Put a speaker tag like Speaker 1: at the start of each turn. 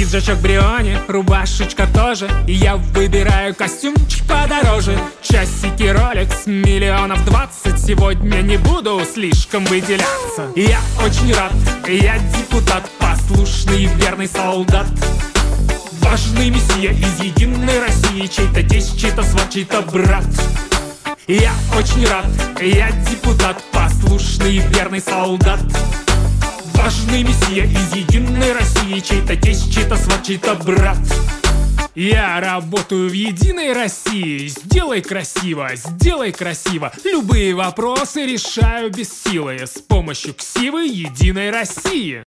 Speaker 1: Пиджачок Бриони, рубашечка тоже, и я выбираю костюмчик подороже. Часики Rolex, миллионов 20, сегодня не буду слишком выделяться. Я очень рад, я депутат, послушный и верный солдат. Важный мессия из Единой России, чей-то тесть, чей-то сват, чей-то брат. Я очень рад, я депутат, послушный и верный солдат. Важный мессия из Единой России, чей-то тесть, чей-то сват, чей-то брат. Я работаю в Единой России. Сделай красиво, сделай красиво. Любые вопросы решаю без силы с помощью ксивы Единой России.